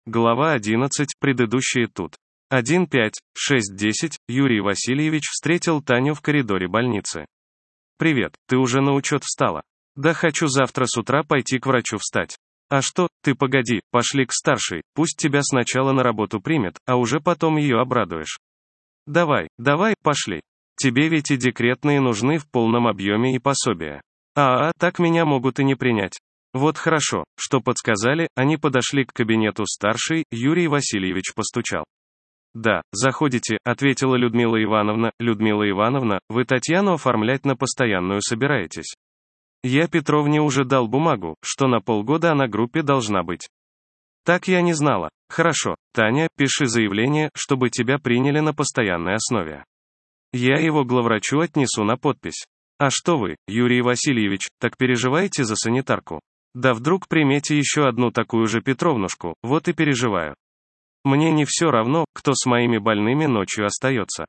Глава 11, предыдущие тут. 1.5.6.10. Юрий Васильевич встретил Таню в коридоре больницы. «Привет, ты уже на учет встала?» «Да хочу завтра с утра пойти к врачу встать». «А что, ты погоди, пошли к старшей, пусть тебя сначала на работу примет, а уже потом ее обрадуешь». «Давай, пошли. Тебе ведь и декретные нужны в полном объеме и пособия. Так меня могут и не принять». «Вот хорошо, что подсказали», они подошли к кабинету старшей, Юрий Васильевич постучал. «Да, заходите», — ответила Людмила Ивановна. «Людмила Ивановна, вы Татьяну оформлять на постоянную собираетесь?» «Я Петровне уже дал бумагу, что на полгода она группе должна быть». «Так я не знала. Хорошо, Таня, пиши заявление, чтобы тебя приняли на постоянной основе. Я его главврачу отнесу на подпись. А что вы, Юрий Васильевич, так переживаете за санитарку? Да вдруг примете еще одну такую же Петровнушку, вот и переживаю. Мне не все равно, кто с моими больными ночью остается».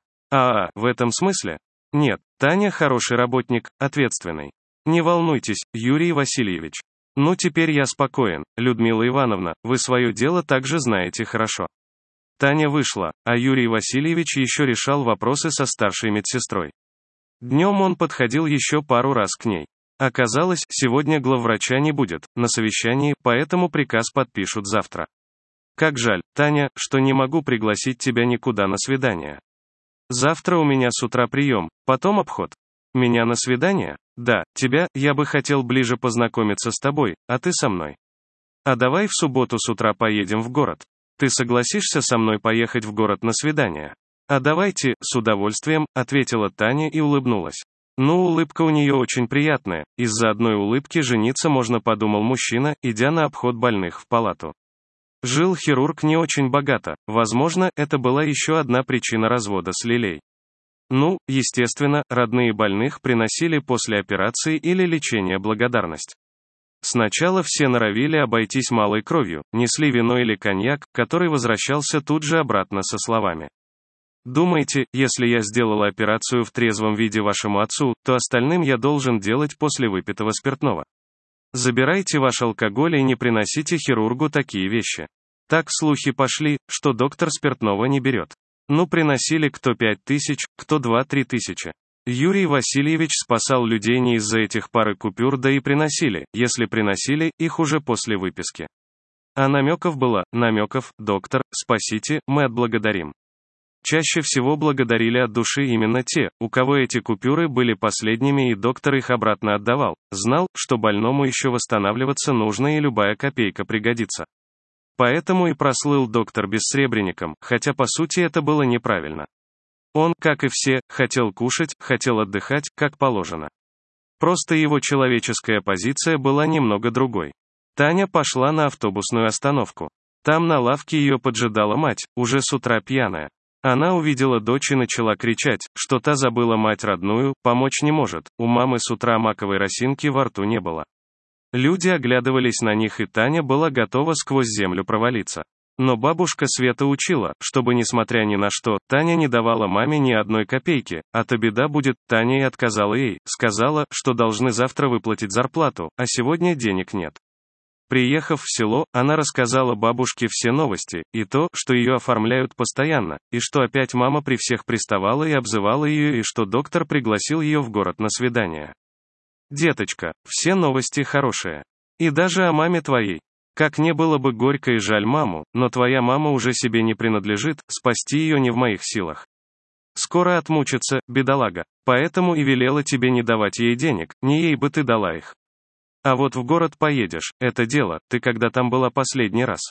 В этом смысле? Нет, Таня хороший работник, ответственный. Не волнуйтесь, Юрий Васильевич. Ну теперь я спокоен, Людмила Ивановна, вы свое дело также знаете хорошо. Таня вышла, а Юрий Васильевич еще решал вопросы со старшей медсестрой. Днем он подходил еще пару раз к ней. Оказалось, сегодня главврача не будет, на совещании, поэтому приказ подпишут завтра. Как жаль, Таня, что не могу пригласить тебя никуда на свидание. Завтра у меня с утра прием, потом обход. Меня на свидание? Да, тебя, я бы хотел ближе познакомиться с тобой, а ты со мной. А давай в субботу с утра поедем в город. Ты согласишься со мной поехать в город на свидание? А давайте, с удовольствием, ответила Таня и улыбнулась. Ну, улыбка у нее очень приятная, из-за одной улыбки жениться можно, подумал мужчина, идя на обход больных в палату. Жил хирург не очень богато, возможно, это была еще одна причина развода с Лилей. Ну, естественно, родные больных приносили после операции или лечения благодарность. Сначала все норовили обойтись малой кровью, несли вино или коньяк, который возвращался тут же обратно со словами: «Думаете, если я сделала операцию в трезвом виде вашему отцу, то остальным я должен делать после выпитого спиртного? Забирайте ваш алкоголь и не приносите хирургу такие вещи». Так слухи пошли, что доктор спиртного не берет. Ну, приносили кто 5000, кто 2-3 тысячи. Юрий Васильевич спасал людей не из-за этих пары купюр, да и приносили, если приносили, их уже после выписки. А намеков было, доктор, спасите, мы отблагодарим. Чаще всего благодарили от души именно те, у кого эти купюры были последними, и доктор их обратно отдавал, знал, что больному еще восстанавливаться нужно и любая копейка пригодится. Поэтому и прослыл доктор бессребренником, хотя по сути это было неправильно. Он, как и все, хотел кушать, хотел отдыхать, как положено. Просто его человеческая позиция была немного другой. Таня пошла на автобусную остановку. Там на лавке ее поджидала мать, уже с утра пьяная. Она увидела дочь и начала кричать, что та забыла мать родную, помочь не может, у мамы с утра маковой росинки во рту не было. Люди оглядывались на них, и Таня была готова сквозь землю провалиться. Но бабушка Света учила, чтобы, несмотря ни на что, Таня не давала маме ни одной копейки, а то беда будет. Таня и отказала ей, сказала, что должны завтра выплатить зарплату, а сегодня денег нет. Приехав в село, она рассказала бабушке все новости, и то, что ее оформляют постоянно, и что опять мама при всех приставала и обзывала ее, и что доктор пригласил ее в город на свидание. «Деточка, все новости хорошие. И даже о маме твоей. Как не было бы горько и жаль маму, но твоя мама уже себе не принадлежит, спасти ее не в моих силах. Скоро отмучится, бедолага, поэтому и велела тебе не давать ей денег, не ей бы ты дала их. А вот в город поедешь, это дело, ты когда там была последний раз?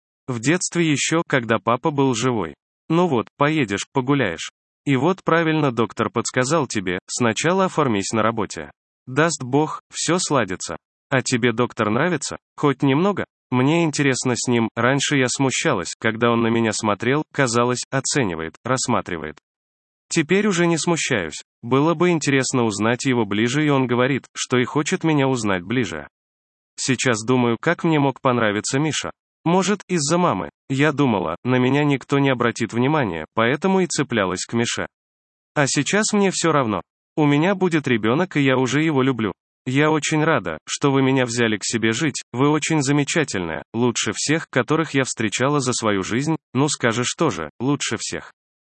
В детстве еще, когда папа был живой. Ну вот, поедешь, погуляешь. И вот правильно доктор подсказал тебе, сначала оформись на работе. Даст Бог, все сладится. А тебе доктор нравится? Хоть немного? Мне интересно с ним, раньше я смущалась, когда он на меня смотрел, казалось, оценивает, рассматривает. Теперь уже не смущаюсь. Было бы интересно узнать его ближе, и он говорит, что и хочет меня узнать ближе. Сейчас думаю, как мне мог понравиться Миша. Может, из-за мамы. Я думала, на меня никто не обратит внимания, поэтому и цеплялась к Мише. А сейчас мне все равно. У меня будет ребенок, и я уже его люблю. Я очень рада, что вы меня взяли к себе жить, вы очень замечательная, лучше всех, которых я встречала за свою жизнь, ну скажешь тоже, лучше всех.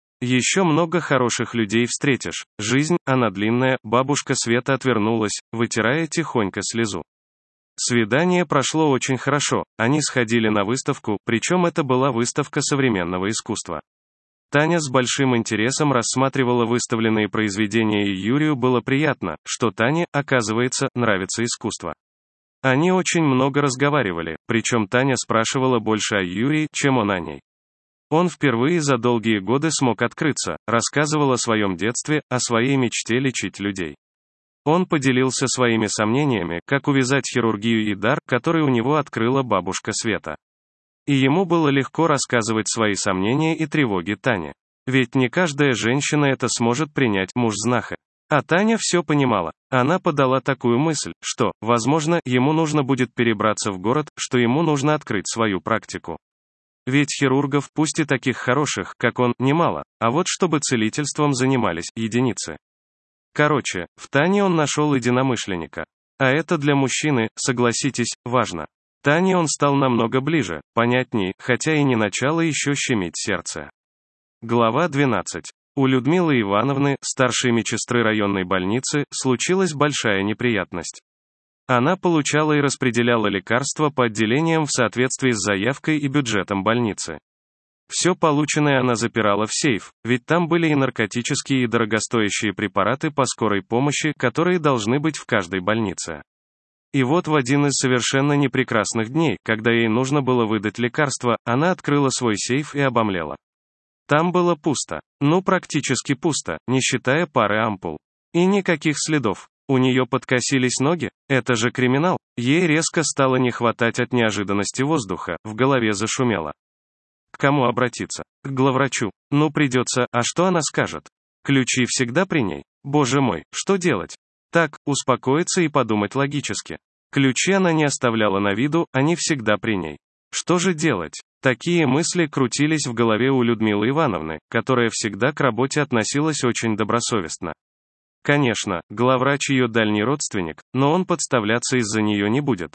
Еще много хороших людей встретишь, жизнь, она длинная, бабушка Света отвернулась, вытирая тихонько слезу. Свидание прошло очень хорошо, они сходили на выставку, причем это была выставка современного искусства. Таня с большим интересом рассматривала выставленные произведения, и Юрию было приятно, что Тане, оказывается, нравится искусство. Они очень много разговаривали, причем Таня спрашивала больше о Юрии, чем он о ней. Он впервые за долгие годы смог открыться, рассказывал о своем детстве, о своей мечте лечить людей. Он поделился своими сомнениями, как увязать хирургию и дар, который у него открыла бабушка Света. И ему было легко рассказывать свои сомнения и тревоги Тане. Ведь не каждая женщина это сможет принять, муж-знахарь. А Таня все понимала. Она подала такую мысль, что, возможно, ему нужно будет перебраться в город, что ему нужно открыть свою практику. Ведь хирургов, пусть и таких хороших, как он, немало, а вот чтобы целительством занимались единицы. Короче, в Тане он нашел единомышленника. А это для мужчины, согласитесь, важно. Тане он стал намного ближе, понятней, хотя и не начало еще щемить сердце. Глава 12. У Людмилы Ивановны, старшей медсестры районной больницы, случилась большая неприятность. Она получала и распределяла лекарства по отделениям в соответствии с заявкой и бюджетом больницы. Все полученное она запирала в сейф, ведь там были и наркотические и дорогостоящие препараты по скорой помощи, которые должны быть в каждой больнице. И вот в один из совершенно непрекрасных дней, когда ей нужно было выдать лекарство, она открыла свой сейф и обомлела. Там было пусто. Ну, практически пусто, не считая пары ампул. И никаких следов. У нее подкосились ноги? Это же криминал. Ей резко стало не хватать от неожиданности воздуха, в голове зашумело. К кому обратиться? К главврачу. Ну, придется, а что она скажет? Ключи всегда при ней? Боже мой, что делать? Так, успокоиться и подумать логически. Ключи она не оставляла на виду, они всегда при ней. Что же делать? Такие мысли крутились в голове у Людмилы Ивановны, которая всегда к работе относилась очень добросовестно. Конечно, главврач ее дальний родственник, но он подставляться из-за нее не будет.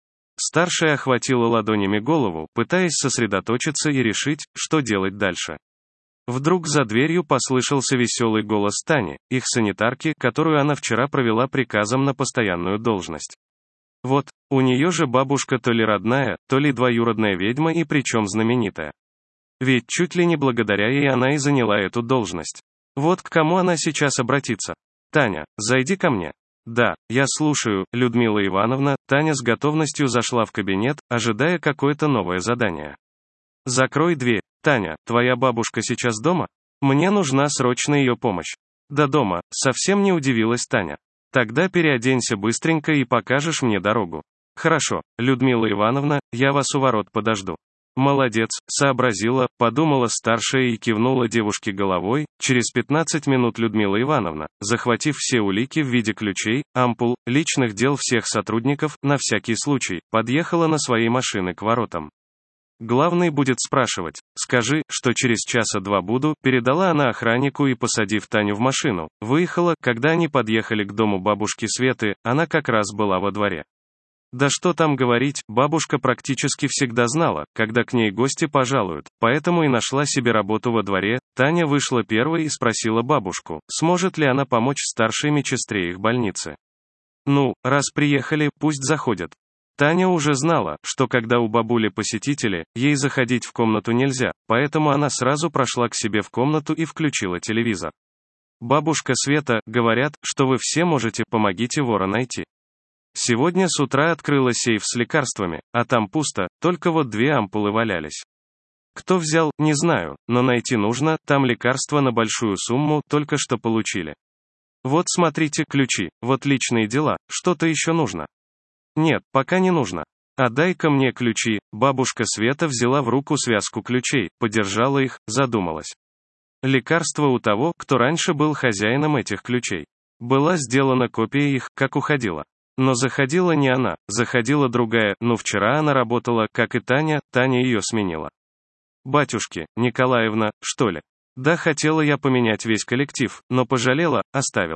Старшая охватила ладонями голову, пытаясь сосредоточиться и решить, что делать дальше. Вдруг за дверью послышался веселый голос Тани, их санитарки, которую она вчера провела приказом на постоянную должность. Вот, у нее же бабушка то ли родная, то ли двоюродная ведьма, и причем знаменитая. Ведь чуть ли не благодаря ей она и заняла эту должность. Вот к кому она сейчас обратится. «Таня, зайди ко мне». «Да, я слушаю, Людмила Ивановна». Таня с готовностью зашла в кабинет, ожидая какое-то новое задание. «Закрой дверь. Таня, твоя бабушка сейчас дома? Мне нужна срочно ее помощь». «Да дома», совсем не удивилась Таня. «Тогда переоденься быстренько и покажешь мне дорогу». «Хорошо, Людмила Ивановна, я вас у ворот подожду». «Молодец», сообразила, подумала старшая и кивнула девушке головой. Через 15 минут Людмила Ивановна, захватив все улики в виде ключей, ампул, личных дел всех сотрудников, на всякий случай, подъехала на своей машине к воротам. Главный будет спрашивать: «Скажи, что через часа два буду», передала она охраннику и, посадив Таню в машину, выехала. Когда они подъехали к дому бабушки Светы, она как раз была во дворе. Да что там говорить, бабушка практически всегда знала, когда к ней гости пожалуют, поэтому и нашла себе работу во дворе. Таня вышла первой и спросила бабушку, сможет ли она помочь старшей медсестре их больницы. «Ну, раз приехали, пусть заходят». Таня уже знала, что когда у бабули посетители, ей заходить в комнату нельзя, поэтому она сразу прошла к себе в комнату и включила телевизор. «Бабушка Света, говорят, что вы все можете, помогите вора найти». Сегодня с утра открыла сейф с лекарствами, а там пусто, только вот 2 ампулы валялись. Кто взял, не знаю, но найти нужно, там лекарства на большую сумму только что получили. Вот смотрите, ключи, вот личные дела, что-то еще нужно. Нет, пока не нужно. А дай-ка мне ключи. Бабушка Света взяла в руку связку ключей, подержала их, задумалась. Лекарство у того, кто раньше был хозяином этих ключей. Была сделана копия их, как уходила. Но заходила не она, заходила другая, но вчера она работала, как и Таня, Таня ее сменила. «Батюшки, Николаевна, что ли?» «Да, хотела я поменять весь коллектив, но пожалела, оставила».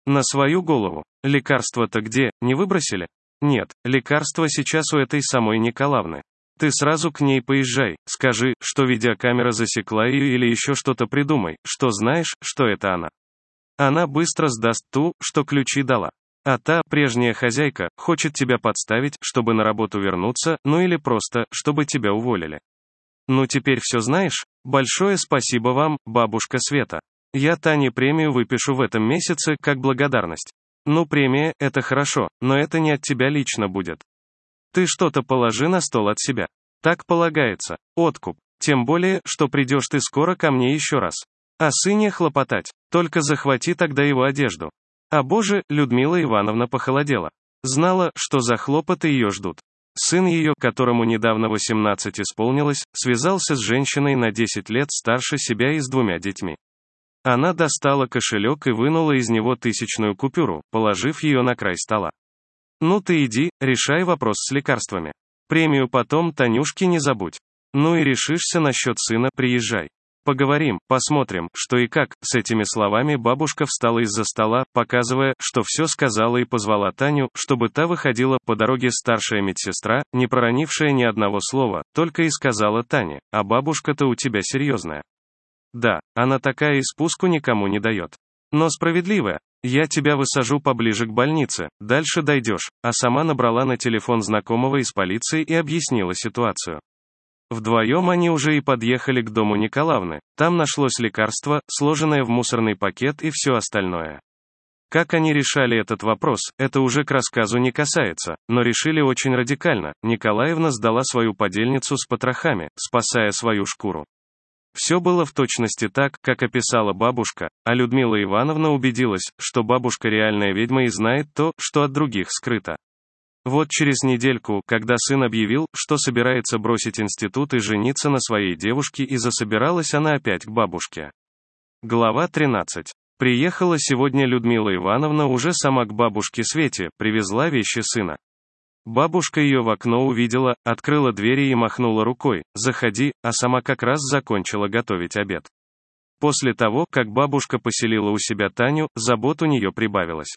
На свою голову. Лекарства-то где, не выбросили? Нет, лекарства сейчас у этой самой Николаевны. Ты сразу к ней поезжай, скажи, что видеокамера засекла ее или еще что-то придумай, что знаешь, что это она. Она быстро сдаст ту, что ключи дала. А та, прежняя хозяйка, хочет тебя подставить, чтобы на работу вернуться, ну или просто, чтобы тебя уволили. Ну теперь все знаешь? Большое спасибо вам, бабушка Света. Я Тане премию выпишу в этом месяце, как благодарность. Ну премия, это хорошо, но это не от тебя лично будет. Ты что-то положи на стол от себя. Так полагается. Откуп. Тем более, что придешь ты скоро ко мне еще раз. О сыне хлопотать. Только захвати тогда его одежду. А боже, Людмила Ивановна похолодела. Знала, что за хлопоты ее ждут. Сын ее, которому недавно 18 исполнилось, связался с женщиной на 10 лет старше себя и с 2 детьми. Она достала кошелек и вынула из него 1000-ную купюру, положив ее на край стола. Ну ты иди, решай вопрос с лекарствами. Премию потом, Танюшке, не забудь. Ну и решишься насчет сына, приезжай. Поговорим, посмотрим, что и как. С этими словами бабушка встала из-за стола, показывая, что все сказала, и позвала Таню, чтобы та выходила. По дороге старшая медсестра, не проронившая ни одного слова, только и сказала Тане: а бабушка-то у тебя серьезная. Да, она такая, и спуску никому не дает. Но справедливая. Я тебя высажу поближе к больнице, дальше дойдешь, а сама набрала на телефон знакомого из полиции и объяснила ситуацию. Вдвоем они уже и подъехали к дому Николаевны, там нашлось лекарство, сложенное в мусорный пакет, и все остальное. Как они решали этот вопрос, это уже к рассказу не касается, но решили очень радикально. Николаевна сдала свою подельницу с потрохами, спасая свою шкуру. Все было в точности так, как описала бабушка, а Людмила Ивановна убедилась, что бабушка реальная ведьма и знает то, что от других скрыто. Вот через недельку, когда сын объявил, что собирается бросить институт и жениться на своей девушке, и засобиралась она опять к бабушке. Глава 13. Приехала сегодня Людмила Ивановна уже сама к бабушке Свете, привезла вещи сына. Бабушка ее в окно увидела, открыла двери и махнула рукой: «Заходи», а сама как раз закончила готовить обед. После того, как бабушка поселила у себя Таню, забот у нее прибавилось.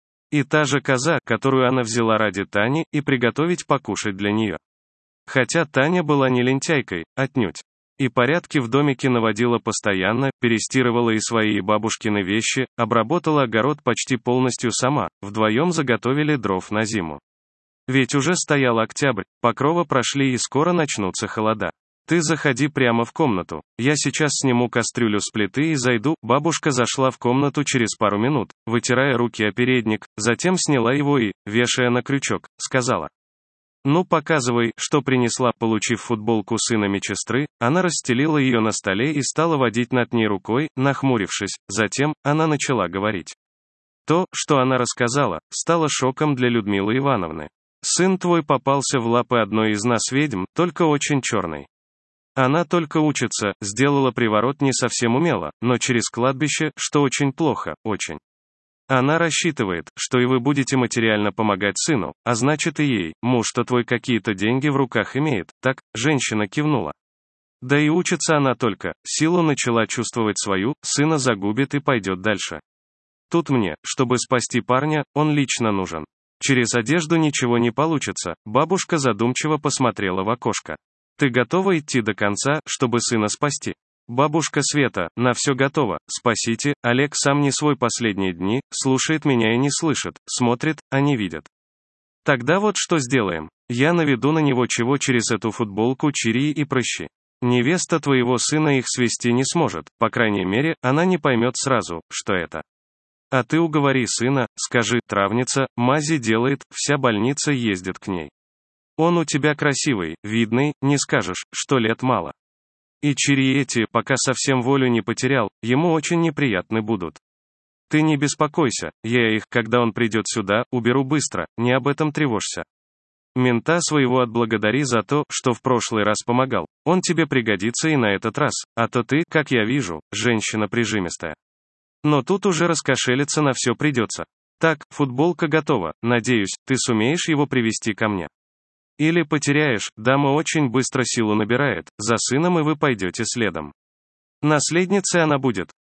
И та же коза, которую она взяла ради Тани, и приготовить покушать для нее. Хотя Таня была не лентяйкой, отнюдь. И порядки в домике наводила постоянно, перестирывала и свои и бабушкины вещи, обработала огород почти полностью сама, вдвоем заготовили дров на зиму. Ведь уже стоял октябрь, покрова прошли и скоро начнутся холода. Ты заходи прямо в комнату, я сейчас сниму кастрюлю с плиты и зайду. Бабушка зашла в комнату через пару минут, вытирая руки о передник, затем сняла его и, вешая на крючок, сказала: «Ну показывай, что принесла». Получив футболку сына медсестры, она расстелила ее на столе и стала водить над ней рукой, нахмурившись, затем, она начала говорить. То, что она рассказала, стало шоком для Людмилы Ивановны. Сын твой попался в лапы одной из нас ведьм, только очень черной. Она только учится, сделала приворот не совсем умело, но через кладбище, что очень плохо, очень. Она рассчитывает, что и вы будете материально помогать сыну, а значит и ей. Муж-то твой какие-то деньги в руках имеет, так?» Женщина кивнула. Да и учится она только, силу начала чувствовать свою, сына загубит и пойдет дальше. Тут мне, чтобы спасти парня, он лично нужен. Через одежду ничего не получится. Бабушка задумчиво посмотрела в окошко. Ты готова идти до конца, чтобы сына спасти? Бабушка Света, на все готово, спасите. Олег сам не свой последние дни, слушает меня и не слышит, смотрит, а не видит. Тогда вот что сделаем. Я наведу на него чего через эту футболку чирии и прыщи. Невеста твоего сына их свести не сможет, по крайней мере, она не поймет сразу, что это. А ты уговори сына, скажи: травница, мази делает, вся больница ездит к ней. Он у тебя красивый, видный, не скажешь, что лет мало. И чири эти, пока совсем волю не потерял, ему очень неприятны будут. Ты не беспокойся, я их, когда он придет сюда, уберу быстро, не об этом тревожься. Мента своего отблагодари за то, что в прошлый раз помогал, он тебе пригодится и на этот раз, а то ты, как я вижу, женщина прижимистая. Но тут уже раскошелиться на все придется. Так, футболка готова, надеюсь, ты сумеешь его привести ко мне. Или потеряешь, дама очень быстро силу набирает, за сыном и вы пойдете следом. Наследницей она будет.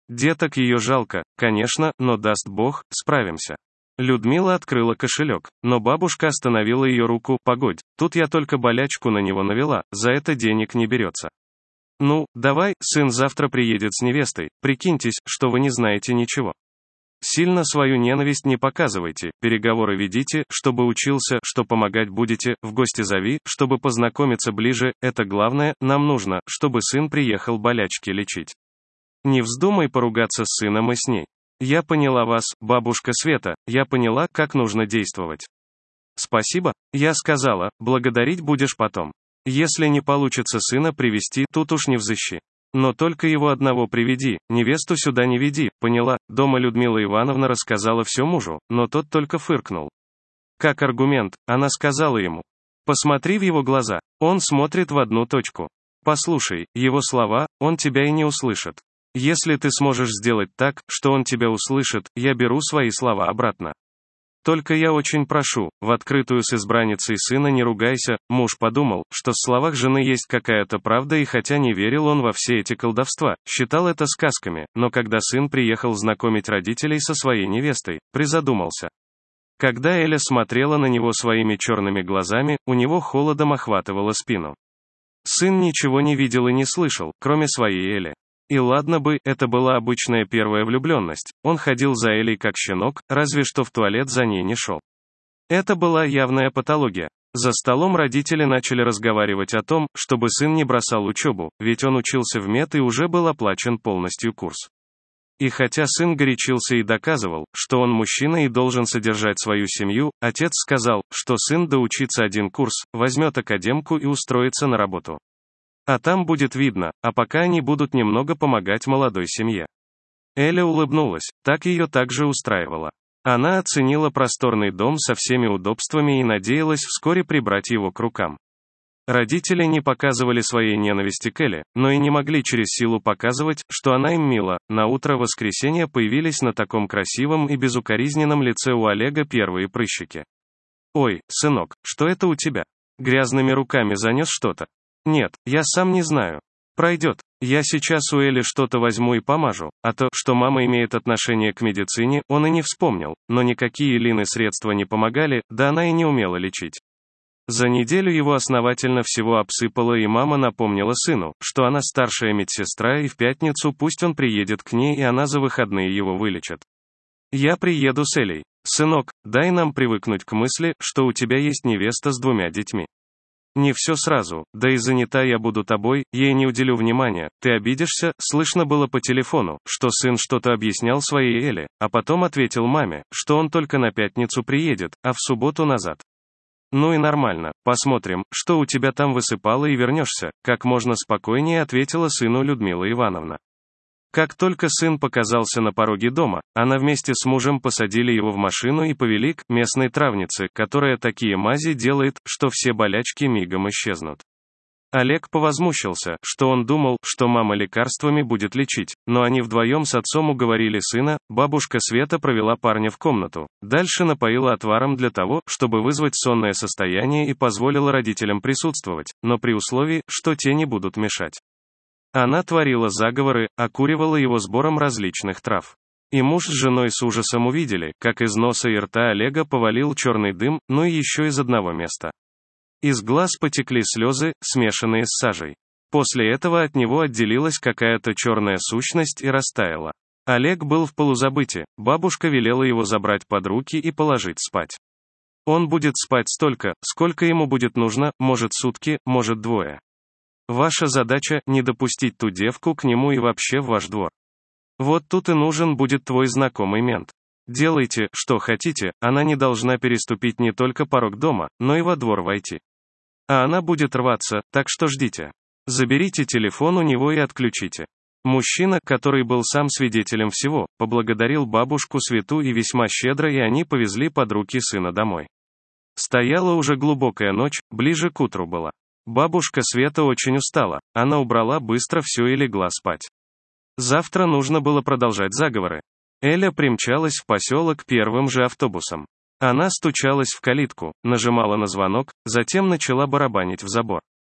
Деток ее жалко, конечно, но даст Бог, справимся. Людмила открыла кошелек, но бабушка остановила ее руку. Погодь, тут я только болячку на него навела, за это денег не берется. Ну, давай, сын завтра приедет с невестой, прикиньтесь, что вы не знаете ничего. Сильно свою ненависть не показывайте, переговоры ведите, чтобы учился, что помогать будете, в гости зови, чтобы познакомиться ближе, это главное, нам нужно, чтобы сын приехал болячки лечить. Не вздумай поругаться с сыном и с ней. Я поняла вас, бабушка Света, я поняла, как нужно действовать. Спасибо, я сказала, благодарить будешь потом. Если не получится сына привести, тут уж не взыщи. Но только его одного приведи, невесту сюда не веди, поняла? Дома Людмила Ивановна рассказала все мужу, но тот только фыркнул. Как аргумент, она сказала ему. Посмотри в его глаза, он смотрит в одну точку. Послушай, его слова, он тебя и не услышит. Если ты сможешь сделать так, что он тебя услышит, я беру свои слова обратно. Только я очень прошу, в открытую с избранницей сына не ругайся. Муж подумал, что в словах жены есть какая-то правда, и хотя не верил он во все эти колдовства, считал это сказками, но когда сын приехал знакомить родителей со своей невестой, призадумался. Когда Эля смотрела на него своими черными глазами, у него холодом охватывало спину. Сын ничего не видел и не слышал, кроме своей Эли. И ладно бы, это была обычная первая влюбленность, он ходил за Элей как щенок, разве что в туалет за ней не шел. Это была явная патология. За столом родители начали разговаривать о том, чтобы сын не бросал учебу, ведь он учился в мед и уже был оплачен полностью курс. И хотя сын горячился и доказывал, что он мужчина и должен содержать свою семью, отец сказал, что сын доучится один курс, возьмет академку и устроится на работу. А там будет видно, а пока они будут немного помогать молодой семье. Эля улыбнулась, так ее также устраивало. Она оценила просторный дом со всеми удобствами и надеялась вскоре прибрать его к рукам. Родители не показывали своей ненависти к Эле, но и не могли через силу показывать, что она им мила. На утро воскресенья появились на таком красивом и безукоризненном лице у Олега первые прыщики. «Ой, сынок, что это у тебя? Грязными руками занес что-то?» «Нет, я сам не знаю. Пройдет. Я сейчас у Эли что-то возьму и помажу, а то, что мама имеет отношение к медицине, он и не вспомнил, но никакие Лины средства не помогали, да она и не умела лечить». За неделю его основательно всего обсыпало, и мама напомнила сыну, что она старшая медсестра, и в пятницу пусть он приедет к ней, и она за выходные его вылечит. «Я приеду с Элей. Сынок, дай нам привыкнуть к мысли, что у тебя есть невеста с 2 детьми. Не все сразу, да и занята я буду тобой, ей не уделю внимания, ты обидишься». Слышно было по телефону, что сын что-то объяснял своей Эле, а потом ответил маме, что он только на пятницу приедет, а в субботу назад. «Ну и нормально, посмотрим, что у тебя там высыпало, и вернешься», как можно спокойнее ответила сыну Людмила Ивановна. Как только сын показался на пороге дома, она вместе с мужем посадили его в машину и повели к местной травнице, которая такие мази делает, что все болячки мигом исчезнут. Олег повозмущился, что он думал, что мама лекарствами будет лечить, но они вдвоем с отцом уговорили сына. Бабушка Света провела парня в комнату, дальше напоила отваром для того, чтобы вызвать сонное состояние, и позволила родителям присутствовать, но при условии, что те не будут мешать. Она творила заговоры, окуривала его сбором различных трав. И муж с женой с ужасом увидели, как из носа и рта Олега повалил черный дым, но и еще из одного места. Из глаз потекли слезы, смешанные с сажей. После этого от него отделилась какая-то черная сущность и растаяла. Олег был в полузабытии, бабушка велела его забрать под руки и положить спать. Он будет спать столько, сколько ему будет нужно, может сутки, может 2. Ваша задача – не допустить ту девку к нему и вообще в ваш двор. Вот тут и нужен будет твой знакомый мент. Делайте, что хотите, она не должна переступить не только порог дома, но и во двор войти. А она будет рваться, так что ждите. Заберите телефон у него и отключите. Мужчина, который был сам свидетелем всего, поблагодарил бабушку Свету и весьма щедро, и они повезли под руки сына домой. Стояла уже глубокая ночь, ближе к утру была. Бабушка Света очень устала, она убрала быстро все и легла спать. Завтра нужно было продолжать заговоры. Эля примчалась в поселок первым же автобусом. Она стучалась в калитку, нажимала на звонок, затем начала барабанить в забор.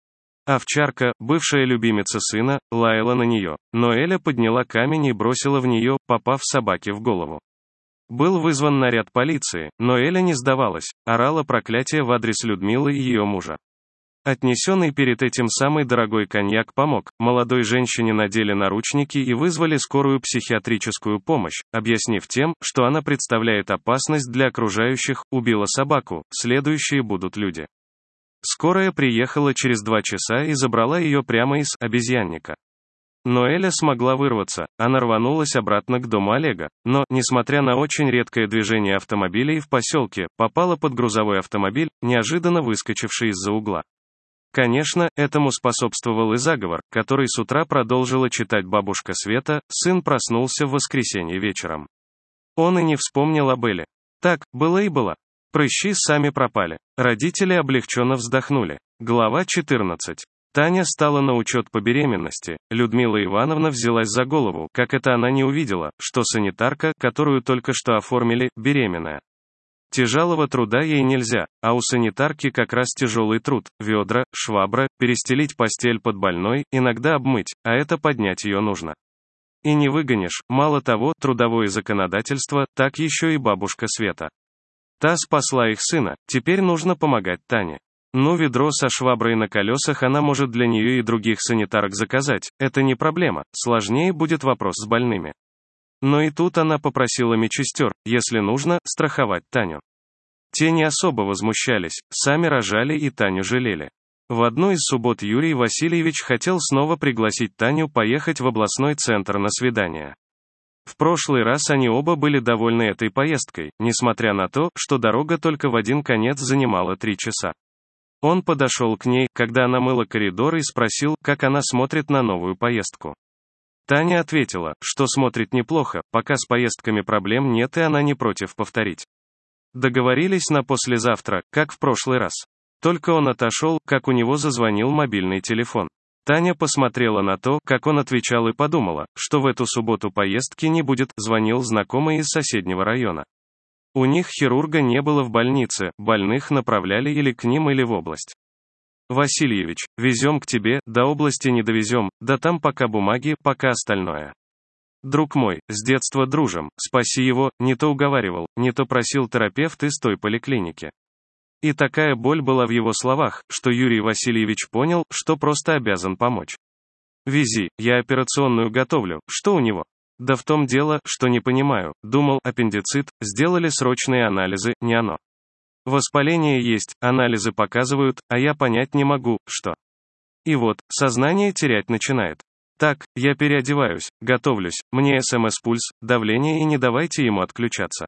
Овчарка, бывшая любимица сына, лаяла на нее, но Эля подняла камень и бросила в нее, попав собаке в голову. Был вызван наряд полиции, но Эля не сдавалась, орала проклятие в адрес Людмилы и ее мужа. Отнесенный перед этим самый дорогой коньяк помог, молодой женщине надели наручники и вызвали скорую психиатрическую помощь, объяснив тем, что она представляет опасность для окружающих, убила собаку, следующие будут люди. Скорая приехала через 2 часа и забрала ее прямо из обезьянника. Но Эля смогла вырваться, она рванулась обратно к дому Олега, но, несмотря на очень редкое движение автомобилей в поселке, попала под грузовой автомобиль, неожиданно выскочивший из-за угла. Конечно, этому способствовал и заговор, который с утра продолжила читать бабушка Света, сын проснулся в воскресенье вечером. Он и не вспомнил об Эле. Так, было и было. Прыщи сами пропали. Родители облегченно вздохнули. Глава 14. Таня стала на учет по беременности. Людмила Ивановна взялась за голову, как это она не увидела, что санитарка, которую только что оформили, беременная. Тяжелого труда ей нельзя, а у санитарки как раз тяжелый труд: ведра, швабра, перестелить постель под больной, иногда обмыть, а это поднять ее нужно. И не выгонишь, мало того, трудовое законодательство, так еще и бабушка Света. Та спасла их сына, теперь нужно помогать Тане. Ну, ведро со шваброй на колесах она может для нее и других санитарок заказать, это не проблема, сложнее будет вопрос с больными. Но и тут она попросила медсестер, если нужно, страховать Таню. Те не особо возмущались, сами рожали и Таню жалели. В одну из суббот Юрий Васильевич хотел снова пригласить Таню поехать в областной центр на свидание. В прошлый раз они оба были довольны этой поездкой, несмотря на то, что дорога только в один конец занимала 3 часа. Он подошел к ней, когда она мыла коридор, и спросил, как она смотрит на новую поездку. Таня ответила, что смотрит неплохо, пока с поездками проблем нет и она не против повторить. Договорились на послезавтра, как в прошлый раз. Только он отошел, как у него зазвонил мобильный телефон. Таня посмотрела на то, как он отвечал, и подумала, что в эту субботу поездки не будет, звонил знакомый из соседнего района. У них хирурга не было в больнице, больных направляли или к ним, или в область. «Васильевич, везем к тебе, до области не довезем, да там пока бумаги, пока остальное. Друг мой, с детства дружим, спаси его», не то уговаривал, не то просил терапевт из той поликлиники. И такая боль была в его словах, что Юрий Васильевич понял, что просто обязан помочь. «Вези, я операционную готовлю, что у него?» «Да в том дело, что не понимаю, думал, аппендицит, сделали срочные анализы, не оно. Воспаление есть, анализы показывают, а я понять не могу, что». И вот, сознание терять начинает. Так, я переодеваюсь, готовлюсь, мне СМС-пульс, давление, и не давайте ему отключаться.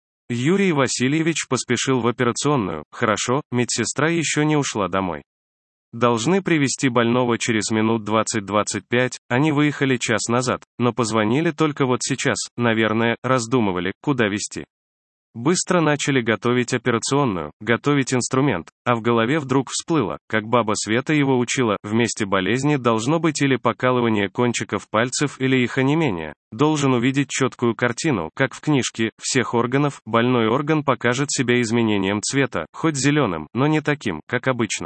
Юрий Васильевич поспешил в операционную, хорошо, медсестра еще не ушла домой. Должны привезти больного через минут 20-25, они выехали час назад, но позвонили только вот сейчас, наверное, раздумывали, куда везти. Быстро начали готовить операционную, готовить инструмент, а в голове вдруг всплыло, как баба Света его учила, в месте болезни должно быть или покалывание кончиков пальцев, или их онемение. Должен увидеть четкую картину, как в книжке, всех органов, больной орган покажет себя изменением цвета, хоть зеленым, но не таким, как обычно.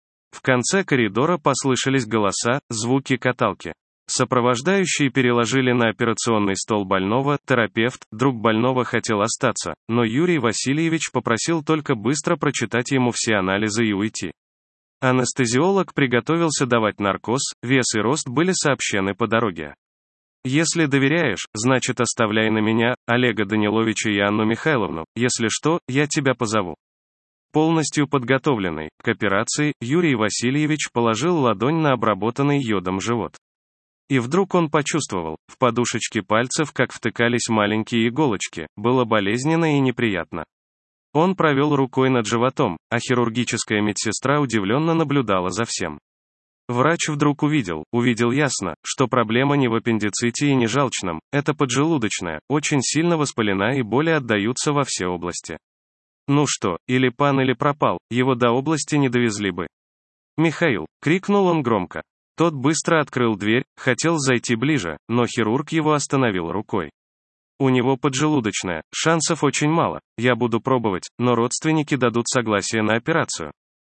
В конце коридора послышались голоса, звуки каталки. Сопровождающие переложили на операционный стол больного, терапевт, друг больного хотел остаться, но Юрий Васильевич попросил только быстро прочитать ему все анализы и уйти. Анестезиолог приготовился давать наркоз, вес и рост были сообщены по дороге. «Если доверяешь, значит оставляй на меня, Олега Даниловича и Анну Михайловну, если что, я тебя позову». Полностью подготовленный к операции, Юрий Васильевич положил ладонь на обработанный йодом живот. И вдруг он почувствовал, в подушечке пальцев как втыкались маленькие иголочки, было болезненно и неприятно. Он провел рукой над животом, а хирургическая медсестра удивленно наблюдала за всем. Врач вдруг увидел ясно, что проблема не в аппендиците и не желчном, это поджелудочная, очень сильно воспалена и боли отдаются во все области. Ну что, или пан, или пропал, его до области не довезли бы. «Михаил!» — крикнул он громко. Тот быстро открыл дверь, хотел зайти ближе, но хирург его остановил рукой. «У него поджелудочная, шансов очень мало, я буду пробовать, но родственники дадут согласие на операцию».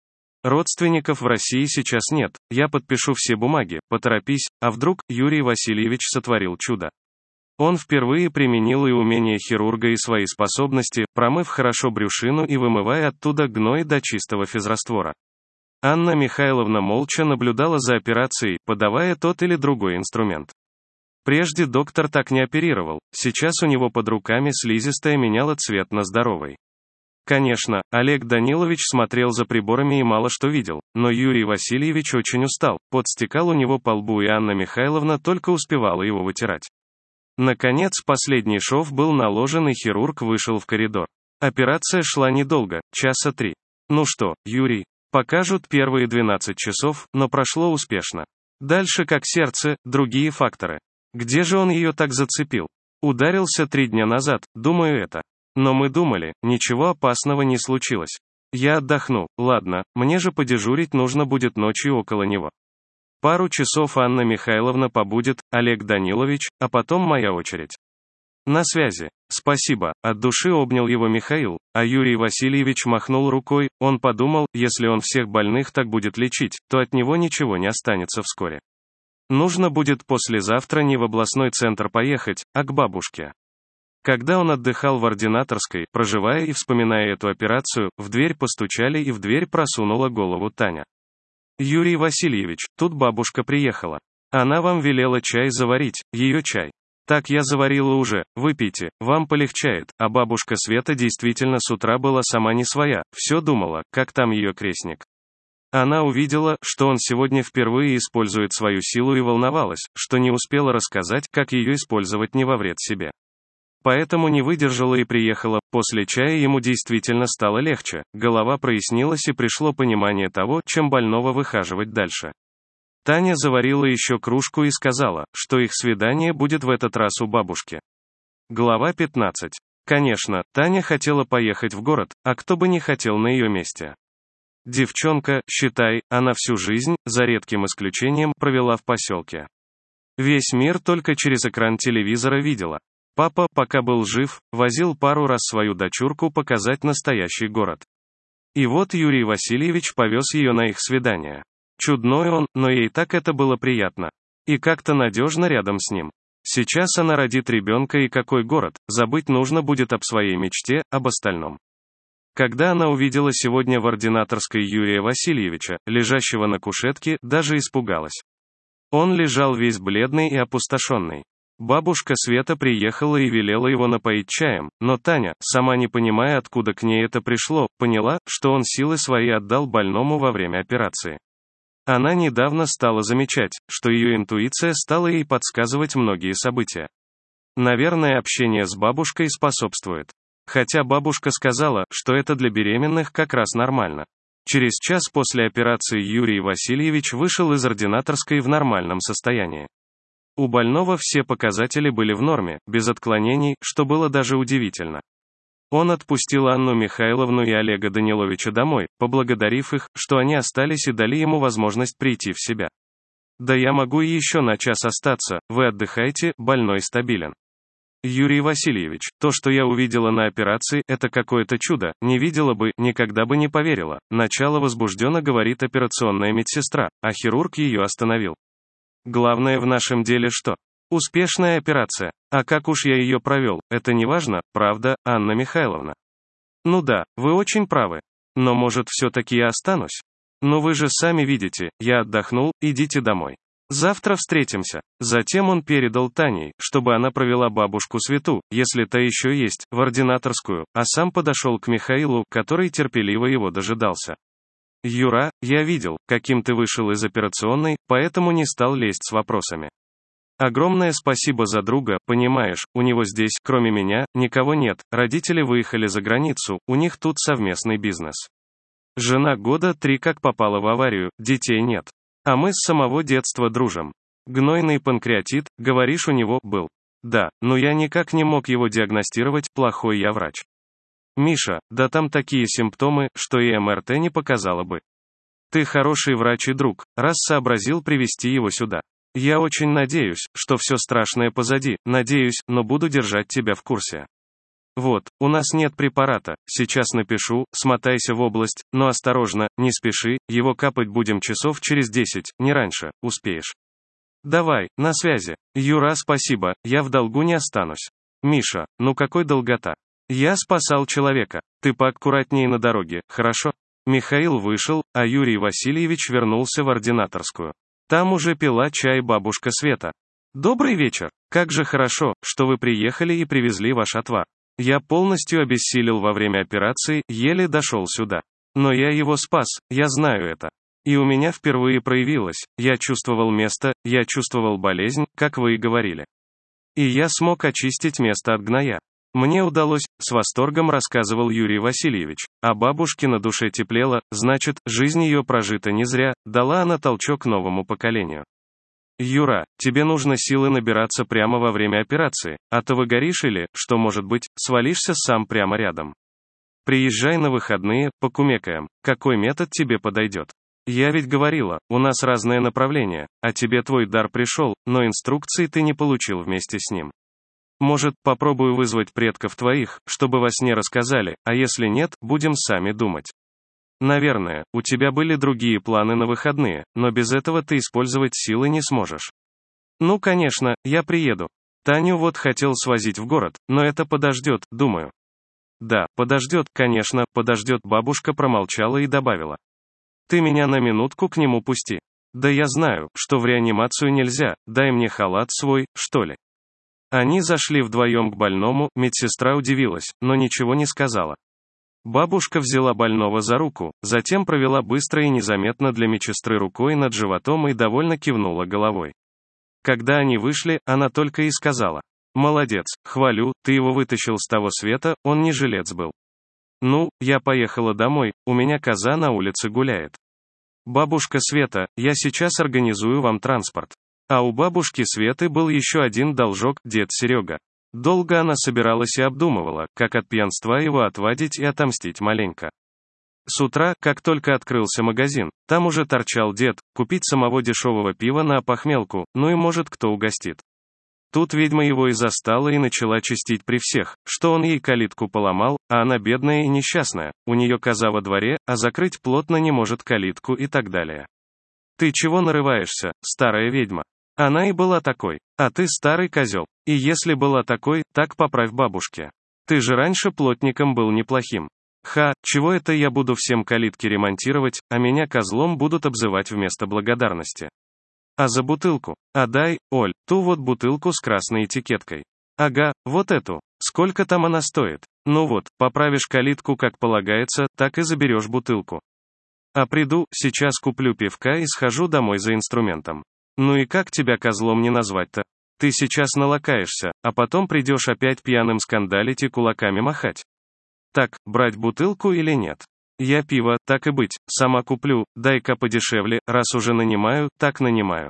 Родственников в России сейчас нет, я подпишу все бумаги, поторопись, а вдруг Юрий Васильевич сотворил чудо. Он впервые применил и умение хирурга, и свои способности, промыв хорошо брюшину и вымывая оттуда гной до чистого физраствора. Анна Михайловна молча наблюдала за операцией, подавая тот или другой инструмент. Прежде доктор так не оперировал, сейчас у него под руками слизистая меняла цвет на здоровый. Конечно, Олег Данилович смотрел за приборами и мало что видел, но Юрий Васильевич очень устал, пот стекал у него по лбу, и Анна Михайловна только успевала его вытирать. Наконец, последний шов был наложен, и хирург вышел в коридор. Операция шла недолго, часа 3. Ну что, Юрий, покажут первые 12 часов, но прошло успешно. Дальше как сердце, другие факторы. Где же он ее так зацепил? Ударился 3 дня назад, думаю это. Но мы думали, ничего опасного не случилось. Я отдохну, ладно, мне же подежурить нужно будет ночью около него. Пару часов Анна Михайловна побудет, Олег Данилович, а потом моя очередь. На связи. Спасибо, от души обнял его Михаил, а Юрий Васильевич махнул рукой, он подумал, если он всех больных так будет лечить, то от него ничего не останется вскоре. Нужно будет послезавтра не в областной центр поехать, а к бабушке. Когда он отдыхал в ординаторской, проживая и вспоминая эту операцию, в дверь постучали, и в дверь просунула голову Таня. «Юрий Васильевич, тут бабушка приехала. Она вам велела чай заварить, ее чай. Так я заварила уже, выпейте, вам полегчает». А бабушка Света действительно с утра была сама не своя, все думала, как там ее крестник. Она увидела, что он сегодня впервые использует свою силу, и волновалась, что не успела рассказать, как ее использовать не во вред себе. Поэтому не выдержала и приехала. После чая ему действительно стало легче, голова прояснилась, и пришло понимание того, чем больного выхаживать дальше. Таня заварила еще кружку и сказала, что их свидание будет в этот раз у бабушки. Глава 15. Конечно, Таня хотела поехать в город, а кто бы не хотел на ее месте. Девчонка, считай, она всю жизнь, за редким исключением, провела в поселке. Весь мир только через экран телевизора видела. Папа, пока был жив, возил пару раз свою дочурку показать настоящий город. И вот Юрий Васильевич повез ее на их свидание. Чудной он, но ей так это было приятно. И как-то надежно рядом с ним. Сейчас она родит ребенка, и какой город, забыть нужно будет об своей мечте, об остальном. Когда она увидела сегодня в ординаторской Юрия Васильевича, лежащего на кушетке, даже испугалась. Он лежал весь бледный и опустошенный. Бабушка Света приехала и велела его напоить чаем, но Таня, сама не понимая, откуда к ней это пришло, поняла, что он силы свои отдал больному во время операции. Она недавно стала замечать, что ее интуиция стала ей подсказывать многие события. Наверное, общение с бабушкой способствует. Хотя бабушка сказала, что это для беременных как раз нормально. Через час после операции Юрий Васильевич вышел из ординаторской в нормальном состоянии. У больного все показатели были в норме, без отклонений, что было даже удивительно. Он отпустил Анну Михайловну и Олега Даниловича домой, поблагодарив их, что они остались и дали ему возможность прийти в себя. «Да я могу и еще на час остаться, вы отдыхайте, больной стабилен». «Юрий Васильевич, то, что я увидела на операции, это какое-то чудо, не видела бы, никогда бы не поверила», начало возбужденно говорит операционная медсестра, а хирург ее остановил. «Главное в нашем деле что? Успешная операция. А как уж я ее провел, это не важно, правда, Анна Михайловна?» «Ну да, вы очень правы. Но может все-таки я останусь? Ну вы же сами видите, я отдохнул, идите домой. Завтра встретимся». Затем он передал Тане, чтобы она провела бабушку Свету, если та еще есть, в ординаторскую, а сам подошел к Михаилу, который терпеливо его дожидался. «Юра, я видел, каким ты вышел из операционной, поэтому не стал лезть с вопросами. Огромное спасибо за друга, понимаешь, у него здесь, кроме меня, никого нет, родители выехали за границу, у них тут совместный бизнес. Жена года 3 как попала в аварию, детей нет. А мы с самого детства дружим. Гнойный панкреатит, говоришь, у него был. Да, но я никак не мог его диагностировать, плохой я врач. Миша, да там такие симптомы, что и МРТ не показало бы. Ты хороший врач и друг, раз сообразил привести его сюда. Я очень надеюсь, что все страшное позади, надеюсь, но буду держать тебя в курсе. Вот, у нас нет препарата, сейчас напишу, смотайся в область, но осторожно, не спеши, его капать будем часов через 10, не раньше, успеешь. Давай, на связи. Юра, спасибо, я в долгу не останусь. Миша, ну какой долгота? Я спасал человека. Ты поаккуратнее на дороге, хорошо? Михаил вышел, а Юрий Васильевич вернулся в ординаторскую. Там уже пила чай бабушка Света. Добрый вечер. Как же хорошо, что вы приехали и привезли ваш отвар. Я полностью обессилел во время операции, еле дошел сюда. Но я его спас, я знаю это. И у меня впервые проявилось, я чувствовал место, я чувствовал болезнь, как вы и говорили. И я смог очистить место от гноя. Мне удалось, с восторгом рассказывал Юрий Васильевич, а бабушке на душе теплело, значит, жизнь ее прожита не зря, дала она толчок новому поколению. Юра, тебе нужно силы набираться прямо во время операции, а то выгоришь или, что может быть, свалишься сам прямо рядом. Приезжай на выходные, покумекаем, какой метод тебе подойдет. Я ведь говорила, у нас разное направление, а тебе твой дар пришел, но инструкции ты не получил вместе с ним. Может, попробую вызвать предков твоих, чтобы во сне рассказали, а если нет, будем сами думать. Наверное, у тебя были другие планы на выходные, но без этого ты использовать силы не сможешь. Ну, конечно, я приеду. Таню вот хотел свозить в город, но это подождет, думаю. Да, подождет, конечно, подождет, бабушка промолчала и добавила. Ты меня на минутку к нему пусти. Да я знаю, что в реанимацию нельзя, дай мне халат свой, что ли. Они зашли вдвоем к больному, медсестра удивилась, но ничего не сказала. Бабушка взяла больного за руку, затем провела быстро и незаметно для медсестры рукой над животом и довольно кивнула головой. Когда они вышли, она только и сказала. «Молодец, хвалю, ты его вытащил с того света, он не жилец был». «Ну, я поехала домой, у меня коза на улице гуляет». «Бабушка Света, я сейчас организую вам транспорт». А у бабушки Светы был еще один должок, дед Серега. Долго она собиралась и обдумывала, как от пьянства его отвадить и отомстить маленько. С утра, как только открылся магазин, там уже торчал дед, купить самого дешевого пива на опохмелку, ну и может кто угостит. Тут ведьма его и застала и начала чистить при всех, что он ей калитку поломал, а она бедная и несчастная, у нее коза во дворе, а закрыть плотно не может калитку и так далее. «Ты чего нарываешься, старая ведьма? Она и была такой, а ты старый козел. И если была такой, так поправь бабушке. Ты же раньше плотником был неплохим. Ха, чего это я буду всем калитки ремонтировать, а меня козлом будут обзывать вместо благодарности. А за бутылку? А дай, Оль, ту вот бутылку с красной этикеткой. Ага, вот эту. Сколько там она стоит? Ну вот, поправишь калитку как полагается, так и заберешь бутылку. А приду, сейчас куплю пивка и схожу домой за инструментом. Ну и как тебя козлом не назвать-то? Ты сейчас налакаешься, а потом придешь опять пьяным скандалить и кулаками махать. Так, брать бутылку или нет? Я пиво, так и быть, сама куплю, дай-ка подешевле, раз уже нанимаю, так нанимаю.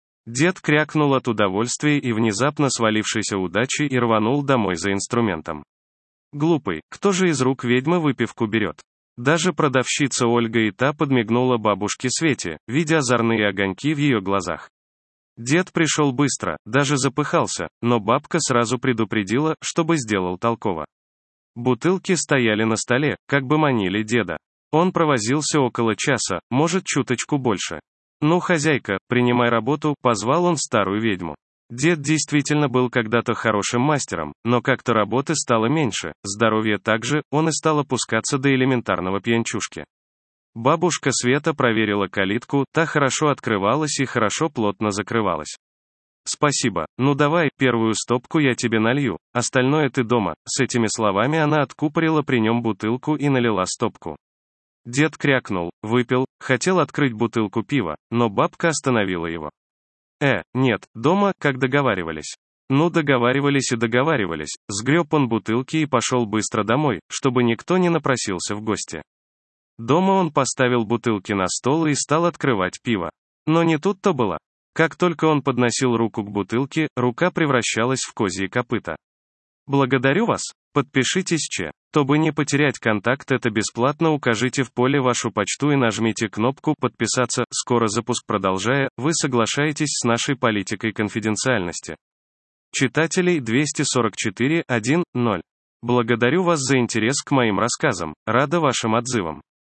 Дед крякнул от удовольствия и внезапно свалившейся удачи и рванул домой за инструментом. Глупый, кто же из рук ведьмы выпивку берет? Даже продавщица Ольга и та подмигнула бабушке Свете, видя озорные огоньки в ее глазах. Дед пришел быстро, даже запыхался, но бабка сразу предупредила, чтобы сделал толково. Бутылки стояли на столе, как бы манили деда. Он провозился около часа, может чуточку больше. «Ну, хозяйка, принимай работу», — позвал он старую ведьму. Дед действительно был когда-то хорошим мастером, но как-то работы стало меньше, здоровье также, он и стал опускаться до элементарного пьянчушки. Бабушка Света проверила калитку, та хорошо открывалась и хорошо плотно закрывалась. «Спасибо, ну давай, первую стопку я тебе налью, остальное ты дома», с этими словами она откупорила при нем бутылку и налила стопку. Дед крякнул, выпил, хотел открыть бутылку пива, но бабка остановила его. Нет, дома, как договаривались. Ну договаривались и договаривались, сгреб он бутылки и пошел быстро домой, чтобы никто не напросился в гости. Дома он поставил бутылки на стол и стал открывать пиво. Но не тут-то было. Как только он подносил руку к бутылке, рука превращалась в козьи копыта. «Благодарю вас. Подпишитесь, чтобы не потерять контакт, это бесплатно, укажите в поле вашу почту и нажмите кнопку «Подписаться», скоро запуск. Продолжая, вы соглашаетесь с нашей политикой конфиденциальности. Читателей 244, 1, 0. Благодарю вас за интерес к моим рассказам, рада вашим отзывам.